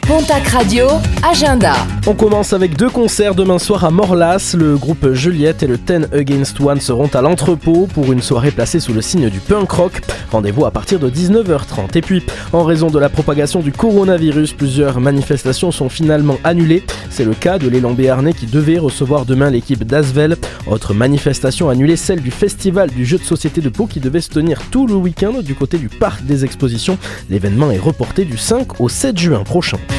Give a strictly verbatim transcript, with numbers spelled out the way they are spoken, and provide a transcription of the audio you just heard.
Pontac Radio, agenda. On commence avec deux concerts demain soir à Morlas. Le groupe Juliette et le Ten Against One seront à l'entrepôt pour une soirée placée sous le signe du punk rock. Rendez-vous à partir de dix-neuf heures trente. Et puis, en raison de la propagation du coronavirus, plusieurs manifestations sont finalement annulées. C'est le cas de l'élan béarnais qui devait recevoir demain l'équipe d'Asvel. Autre manifestation annulée, celle du festival du jeu de société de Pau qui devait se tenir tout le week-end du côté du parc des expositions. L'événement est reporté du cinq au sept juin prochain.